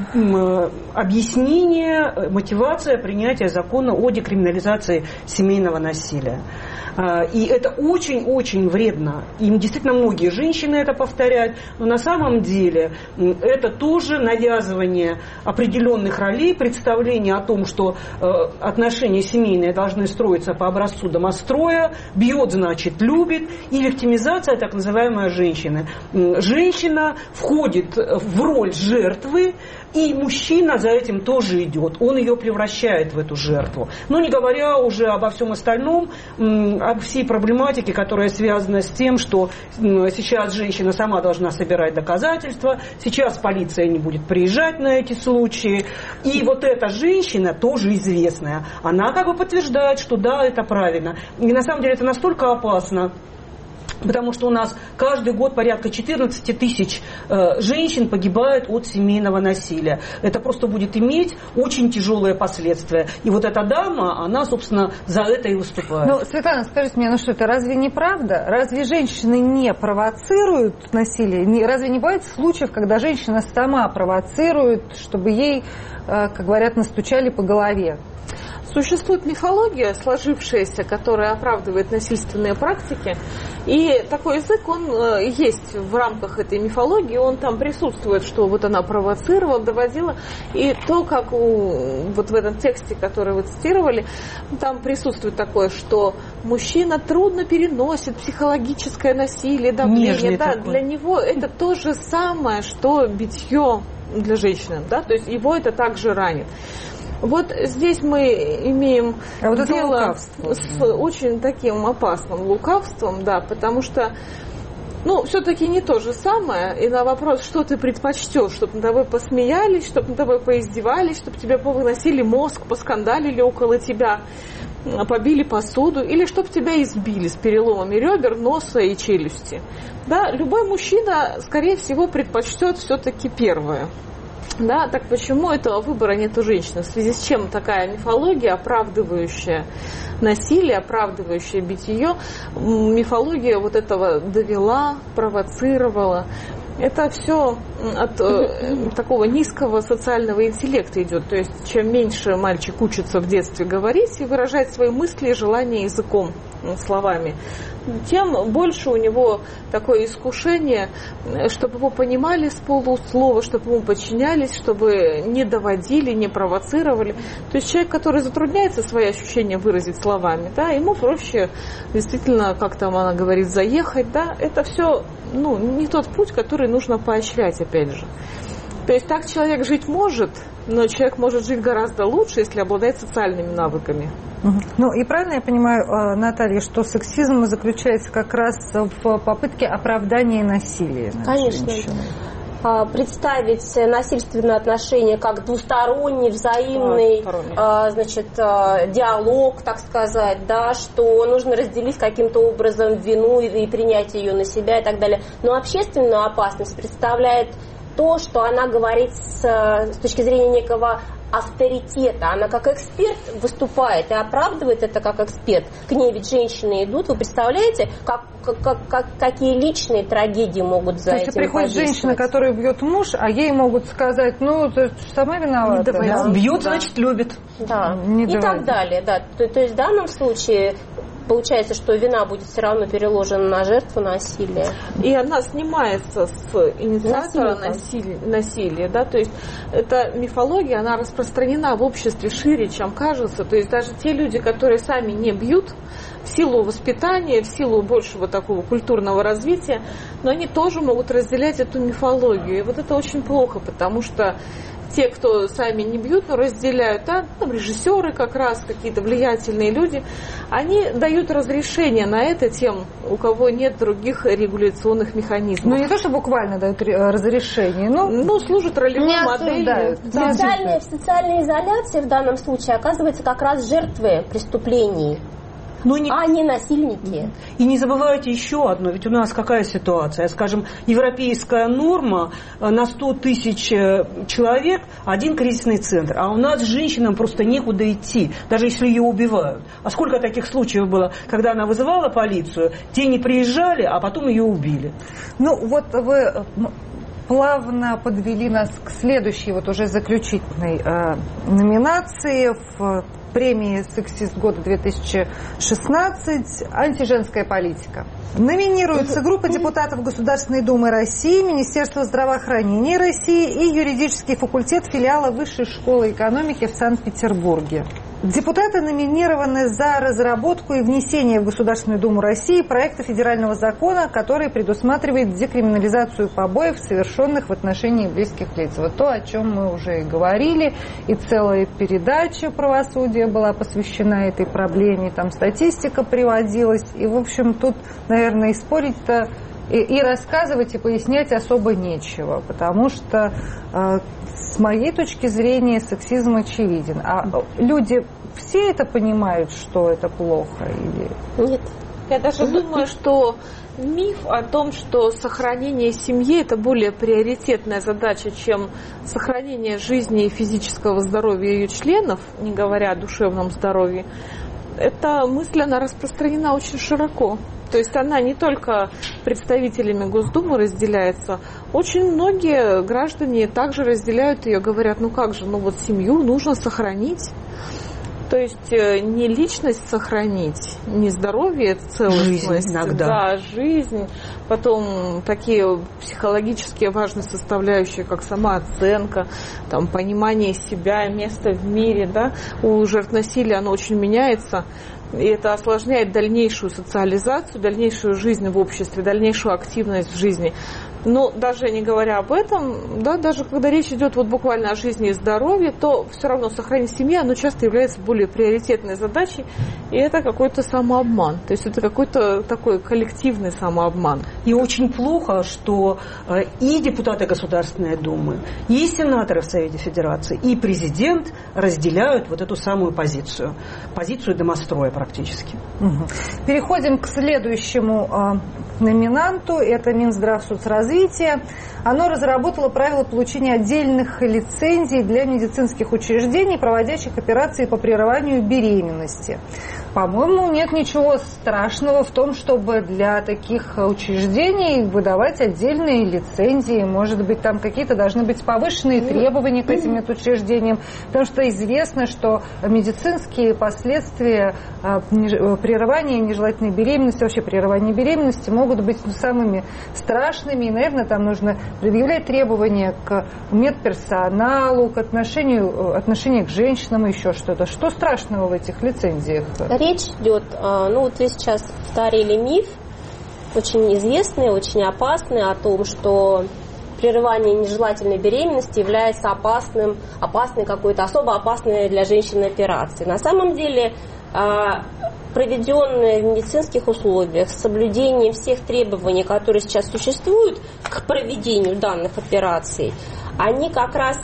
объяснение, мотивация принятия закона о декриминализации семейного насилия. И это очень-очень вредно. Им действительно многие женщины это повторяют, но на самом деле это тоже навязывание определенных ролей, представление о том, что отношения семейные должны строиться по образцу домостроя, бьет, значит, любит, и виктимизация так называемой женщины. Женщина входит в роль жертвы, и мужчина за этим тоже идет. Он ее превращает в эту жертву. Но не говоря уже обо всем остальном, об всей проблематике, которая связана с тем, что сейчас женщина сама должна собирать доказательства, сейчас полиция не будет приезжать на эти случаи. И вот эта женщина, тоже известная, она как бы подтверждает, что да, это правильно. И на самом деле это настолько опасно, потому что у нас каждый год порядка четырнадцать тысяч э, женщин погибает от семейного насилия. Это просто будет иметь очень тяжелые последствия. И вот эта дама, она, собственно, за это и выступает. Ну, Светлана, скажите мне, ну что, это разве не правда? Разве женщины не провоцируют насилие? Не, разве не бывает случаев, когда женщина сама провоцирует, чтобы ей, э, как говорят, настучали по голове? Существует мифология, сложившаяся, которая оправдывает насильственные практики. И такой язык, он есть в рамках этой мифологии, он там присутствует, что вот она провоцировала, доводила. И то, как у, вот в этом тексте, который вы цитировали, там присутствует такое, что мужчина трудно переносит психологическое насилие, давление. Да, для него это то же самое, что битье для женщины. Да? То есть его это также ранит. Вот здесь мы имеем а вот дело с очень таким опасным лукавством, да, потому что Ну, все-таки не то же самое. И на вопрос, что ты предпочтешь, чтобы над тобой посмеялись, чтобы над тобой поиздевались, чтобы тебе повыносили мозг, поскандалили около тебя, побили посуду, или чтобы тебя избили с переломами ребер, носа и челюсти. Да, любой мужчина, скорее всего, предпочтет все-таки первое. Да, так почему этого выбора нет у женщины? В связи с чем такая мифология, оправдывающая насилие, оправдывающая битье, мифология вот этого довела, провоцировала. Это все от э, такого низкого социального интеллекта идет. То есть, чем меньше мальчик учится в детстве говорить и выражать свои мысли и желания языком, словами, тем больше у него такое искушение, чтобы его понимали с полуслова, чтобы ему подчинялись, чтобы не доводили, не провоцировали. То есть человек, который затрудняется свои ощущения выразить словами, да, ему проще действительно, как там она говорит, заехать, да, это все, ну, не тот путь, который нужно поощрять, опять же. То есть так человек жить может, но человек может жить гораздо лучше, если обладает социальными навыками. Ну и правильно я понимаю, Наталья, что сексизм заключается как раз в попытке оправдания насилия над Конечно. женщиной? Представить насильственные отношения как двусторонний, взаимный, а, значит, диалог, так сказать, да, что нужно разделить каким-то образом вину и, и принять ее на себя и так далее. Но общественную опасность представляет то, что она говорит с, с точки зрения некого авторитета. Она как эксперт выступает и оправдывает это как эксперт. К ней ведь женщины идут. Вы представляете, как, как, как, какие личные трагедии могут за этим. То есть приходит женщина, которая бьет муж, а ей могут сказать, ну, ты сама виновата. Да? Бьет, да. Значит, любит. Да. Не и так далее. Да. То, то есть в данном случае получается, что вина будет все равно переложена на жертву насилия. И она снимается с инициатора насилия, насилия, да, то есть эта мифология, она распространена в обществе шире, чем кажется, то есть даже те люди, которые сами не бьют, в силу воспитания, в силу большего такого культурного развития, но они тоже могут разделять эту мифологию, и вот это очень плохо, потому что те, кто сами не бьют, но разделяют, да, там режиссеры как раз, какие-то влиятельные люди, они дают разрешение на это тем, у кого нет других регуляционных механизмов. Ну, не то, что буквально дают разрешение, но... Ну, служат ролевой моделью. Социальная, в социальной изоляции в данном случае оказывается как раз жертвы преступлений. Но не... А не насильники. И не забывайте еще одно, ведь у нас какая ситуация, скажем, европейская норма на сто тысяч человек один кризисный центр, а у нас женщинам просто некуда идти, даже если ее убивают. А сколько таких случаев было, когда она вызывала полицию, те не приезжали, а потом ее убили. Ну вот вы плавно подвели нас к следующей вот уже заключительной э, номинации в премии «Сексист года две тысячи шестнадцать» «Антиженская политика». Номинируется группа депутатов Государственной Думы России, Министерство здравоохранения России и юридический факультет филиала Высшей школы экономики в Санкт-Петербурге. Депутаты номинированы за разработку и внесение в Государственную Думу России проекта федерального закона, который предусматривает декриминализацию побоев, совершенных в отношении близких лиц. Вот то, о чем мы уже и говорили, и целая передача «Правосудие» была посвящена этой проблеме, там статистика приводилась, и, в общем, тут, наверное, и спорить-то, и, и рассказывать, и пояснять особо нечего, потому что... С моей точки зрения, сексизм очевиден. А люди все это понимают, что это плохо? Или... Нет. Я даже думаю, что миф о том, что сохранение семьи – это более приоритетная задача, чем сохранение жизни и физического здоровья ее членов, не говоря о душевном здоровье, эта мысль, она распространена очень широко. То есть она не только представителями Госдумы разделяется, очень многие граждане также разделяют ее, говорят, ну как же, ну вот семью нужно сохранить. То есть не личность сохранить, не здоровье, целостность, жизнь иногда. Да, жизнь, потом такие психологические важные составляющие, как самооценка, там, понимание себя, место в мире, да, у жертв насилия оно очень меняется. И это осложняет дальнейшую социализацию, дальнейшую жизнь в обществе, дальнейшую активность в жизни. Но даже не говоря об этом, да, даже когда речь идет вот буквально о жизни и здоровье, то все равно сохранить семью, оно часто является более приоритетной задачей, и это какой-то самообман. То есть это какой-то такой коллективный самообман. И очень плохо, что и депутаты Государственной Думы, и сенаторы в Совете Федерации, и президент разделяют вот эту самую позицию. Позицию домостроя практически. Угу. Переходим к следующему э, номинанту. Это Минздравсоцразвития. Оно разработало правила получения отдельных лицензий для медицинских учреждений, проводящих операции по прерыванию беременности. По-моему, нет ничего страшного в том, чтобы для таких учреждений выдавать отдельные лицензии. Может быть, там какие-то должны быть повышенные требования к этим учреждениям, потому что известно, что медицинские последствия прерывания нежелательной беременности, вообще прерывания беременности могут быть самыми страшными. И, наверное, там нужно предъявлять требования к медперсоналу, к отношению, отношению к женщинам и еще что-то. Что страшного в этих лицензиях? Речь идет, ну вот вы сейчас повторили миф, очень известный, очень опасный, о том, что прерывание нежелательной беременности является опасным, опасной какой-то особо опасной для женщины операцией. На самом деле, проведенные в медицинских условиях с соблюдением всех требований, которые сейчас существуют к проведению данных операций, они как раз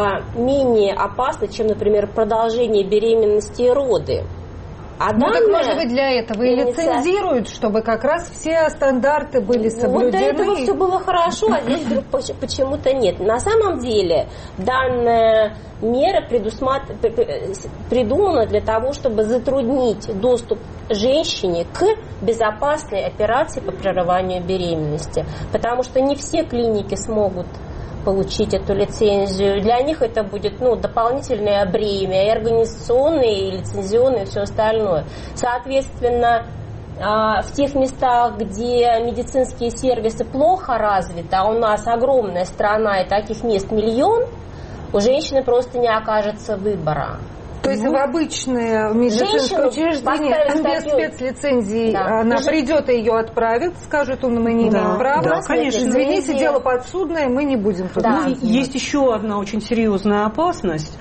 менее опасны, чем, например, продолжение беременности и роды. А ну, так, может быть, для этого и лицензируют, чтобы как раз все стандарты были соблюдены. Вот до этого все было хорошо, а здесь вдруг почему-то нет. На самом деле, данная мера предусмат... придумана для того, чтобы затруднить доступ женщине к безопасной операции по прерыванию беременности. Потому что не все клиники смогут получить эту лицензию. Для них это будет ну, дополнительное бремя, и организационное, и лицензионное, и все остальное. Соответственно, в тех местах, где медицинские сервисы плохо развиты, а у нас огромная страна, и таких мест миллион, у женщины просто не окажется выбора. То есть ну, в обычное медицинское учреждение без такие... спецлицензии да. она Женщина... придет и ее отправит, скажут, ну, мы не да. имеем права. Да, конечно. Извините, дело подсудное, мы не будем туда. Да. Есть еще одна очень серьезная опасность.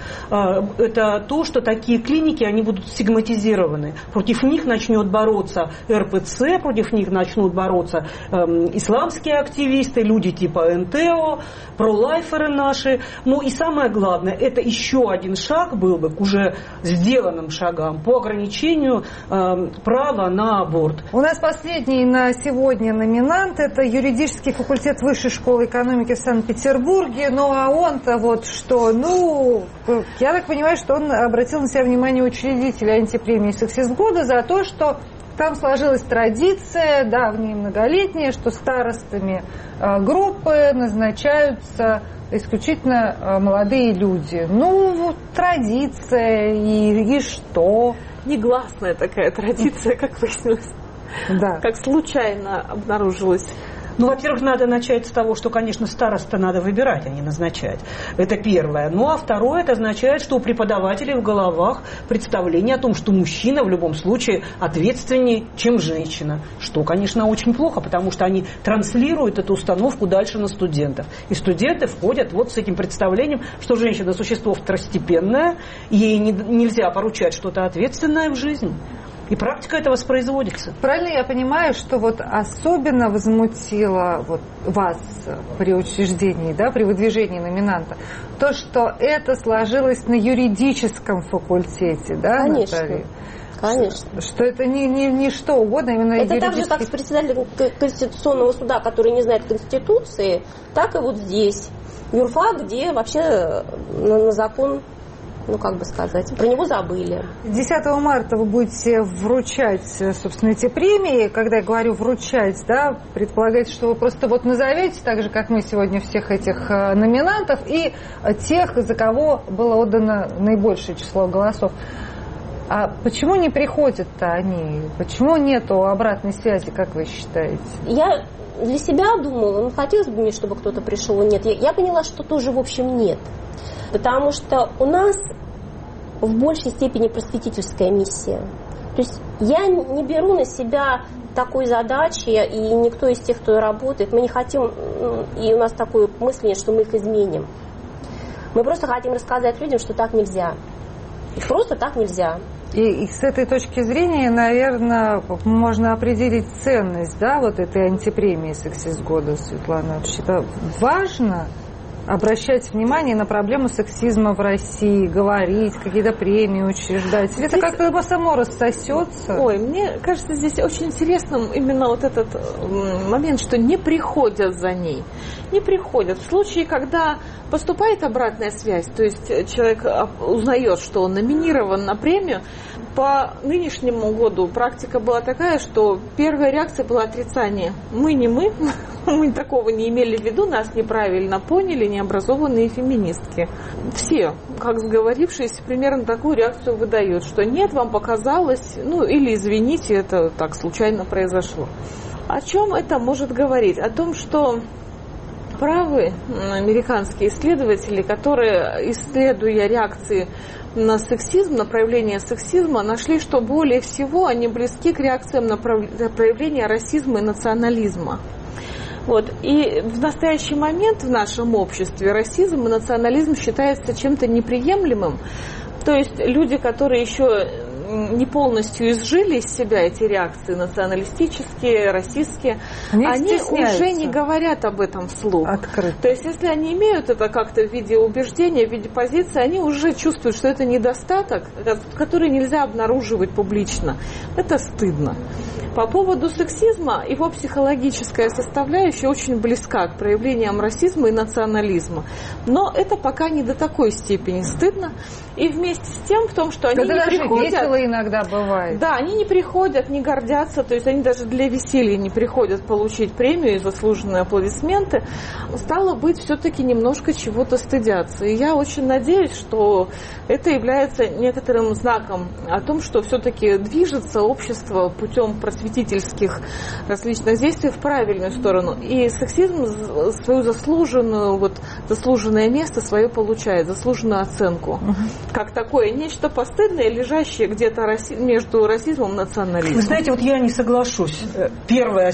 Это то, что такие клиники, они будут стигматизированы. Против них начнет бороться эр пэ цэ, против них начнут бороться э, исламские активисты, люди типа эн тэ о, пролайферы наши. Ну и самое главное, это еще один шаг был бы к уже сделанным шагам по ограничению э, права на аборт. У нас последний на сегодня номинант – это юридический факультет Высшей школы экономики в Санкт-Петербурге. Ну а он-то вот что, ну, я так понимаю, что он обратил на себя внимание учредителя антипремии «Сексист года» за то, что там сложилась традиция, давняя и многолетняя, что старостами э, группы назначаются исключительно молодые люди. Ну, традиция, и, и что? Негласная такая традиция, как выяснилось. Да. Как случайно обнаружилась. Ну, во-первых, надо начать с того, что, конечно, староста надо выбирать, а не назначать. Это первое. Ну, а второе, это означает, что у преподавателей в головах представление о том, что мужчина в любом случае ответственнее, чем женщина. Что, конечно, очень плохо, потому что они транслируют эту установку дальше на студентов. И студенты входят вот с этим представлением, что женщина – существо второстепенное, ей не, нельзя поручать что-то ответственное в жизни. И практика это воспроизводится. Правильно я понимаю, что вот особенно возмутило вот вас при учреждении, да, при выдвижении номинанта, то, что это сложилось на юридическом факультете, да, Конечно. Наталья? Конечно. Что, что это не, не, не что угодно, именно это юридический... так же, как с председателем Конституционного суда, который не знает Конституции, так и вот здесь. Юрфак, где вообще на, на закон... Ну, как бы сказать, про него забыли. десятого марта вы будете вручать, собственно, эти премии. Когда я говорю вручать, да, предполагается, что вы просто вот назовете, так же, как мы сегодня, всех этих номинантов и тех, за кого было отдано наибольшее число голосов. А почему не приходят-то они? Почему нету обратной связи, как вы считаете? Я для себя думала, ну, хотелось бы мне, чтобы кто-то пришел, нет. Я, я поняла, что тоже, в общем, нет. Потому что у нас в большей степени просветительская миссия. То есть я не беру на себя такой задачи, и никто из тех, кто работает, мы не хотим, и у нас такое мысление, что мы их изменим. Мы просто хотим рассказать людям, что так нельзя. И просто так нельзя. И, и с этой точки зрения, наверное, можно определить ценность, да, вот этой антипремии «Сексист года», Светлана. Это важно обращать внимание на проблему сексизма в России, говорить, какие-то премии учреждать? Или это как-то само рассосется? Ой, мне кажется, здесь очень интересным именно вот этот момент, что не приходят за ней. Не приходят. В случае, когда поступает обратная связь, то есть человек узнает, что он номинирован на премию, по нынешнему году практика была такая, что первая реакция была отрицание. Мы не мы, мы такого не имели в виду, нас неправильно поняли, необразованные феминистки. Все, как сговорившиеся, примерно такую реакцию выдают, что нет, вам показалось, ну или извините, это так случайно произошло. О чем это может говорить? О том, что правы американские исследователи, которые, исследуя реакции на сексизм, на проявление сексизма, нашли, что более всего они близки к реакциям на проявление расизма и национализма. Вот. И в настоящий момент в нашем обществе расизм и национализм считаются чем-то неприемлемым. То есть люди, которые еще не полностью изжили из себя эти реакции националистические, расистские, они, они уже не говорят об этом вслух. Открыто. То есть если они имеют это как-то в виде убеждения, в виде позиции, они уже чувствуют, что это недостаток, который нельзя обнаруживать публично. Это стыдно. По поводу сексизма, его психологическая составляющая очень близка к проявлениям расизма и национализма. Но это пока не до такой степени стыдно. И вместе с тем в том, что они это не даже приходят... весело иногда бывает. Да, они не приходят, не гордятся, то есть они даже для веселья не приходят получить премию и заслуженные аплодисменты. Стало быть, все-таки немножко чего-то стыдятся. И я очень надеюсь, что это является некоторым знаком о том, что все-таки движется общество путем просветительских различных действий в правильную сторону. И сексизм свою заслуженную, вот, заслуженное место свое получает, заслуженную оценку. Угу. Как такое нечто постыдное, лежащее где-то раси... между расизмом и национализмом. Вы знаете, вот я не соглашусь. Первый,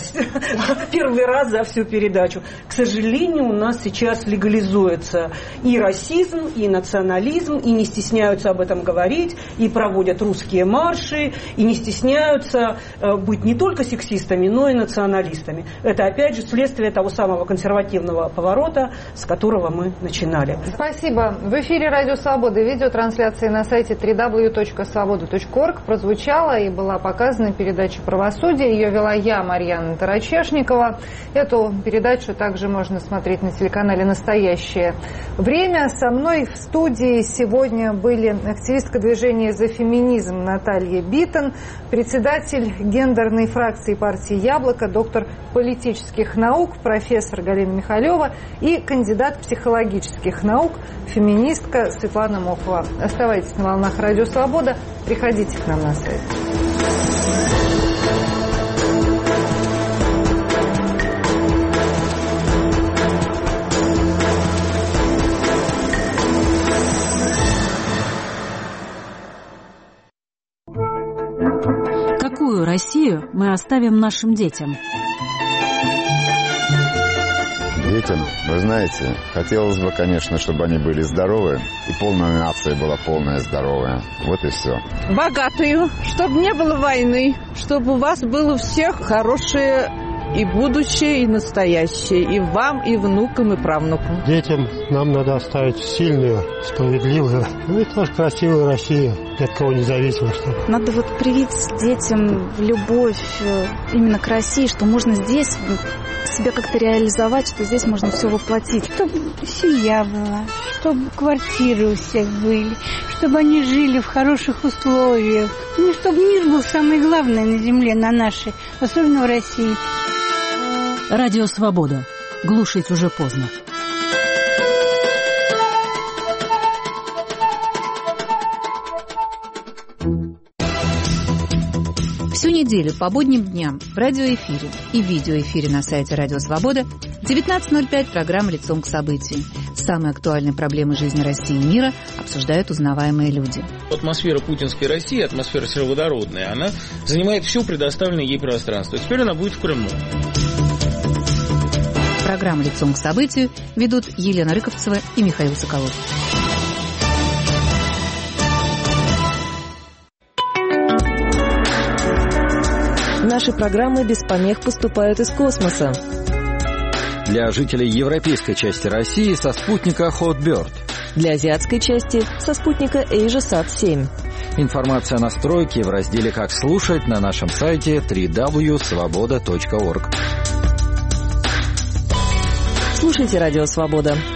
первый раз за всю передачу. К сожалению, у нас сейчас легализуется и расизм, и национализм, и не стесняются об этом говорить, и проводят русские марши, и не стесняются быть не только сексистами, но и националистами. Это, опять же, следствие того самого консервативного поворота, с которого мы начинали. Спасибо. В эфире «Радио Свобода» видеотрансляции на сайте дабл ю дабл ю дабл ю точка свобода точка орг прозвучала и была показана передача «Правосудие». Ее вела я, Марьяна Тарачешникова. Эту передачу также можно смотреть на телеканале «Настоящее время». Со мной в студии сегодня были активистка движения «За феминизм» Наталья Биттон, председатель гендерной фракции партии «Яблоко», доктор политических наук, профессор Галина Михалева и кандидат психологических наук, феминистка Светлана Мохова. Оставайтесь на волнах «Радио Свобода», приходите к нам на сайт. Какую Россию мы оставим нашим детям? Детям, вы знаете, хотелось бы, конечно, чтобы они были здоровы, и полная нация была полная здоровая. Вот и все. Богатую, чтобы не было войны, чтобы у вас было у всех хорошее и будущее, и настоящее, и вам, и внукам, и правнукам. Детям нам надо оставить сильную, справедливую, ну и тоже красивую Россию, ни от кого не зависимо. Чтобы... Надо вот привить детям любовь именно к России, что можно здесь себя как-то реализовать, что здесь можно все воплотить. Чтобы семья была, чтобы квартиры у всех были, чтобы они жили в хороших условиях. Ну, чтобы мир был самое главное на земле, на нашей, особенно в России. Радио Свобода. Глушить уже поздно. Всю неделю по будним дням в радиоэфире и видеоэфире на сайте Радио Свобода в девятнадцать ноль пять программа «Лицом к событию». Самые актуальные проблемы жизни России и мира обсуждают узнаваемые люди. Атмосфера путинской России, атмосфера сероводородная, она занимает все предоставленное ей пространство. Теперь она будет в Крыму. Программу «Лицом к событию» ведут Елена Рыковцева и Михаил Соколов. Наши программы без помех поступают из космоса. Для жителей европейской части России со спутника Hotbird. Для азиатской части со спутника AsiaSat семь. Информация о настройке в разделе «Как слушать» на нашем сайте дабл-ю дабл ю дабл ю точка свобода точка орг. Слушайте «Радио Свобода».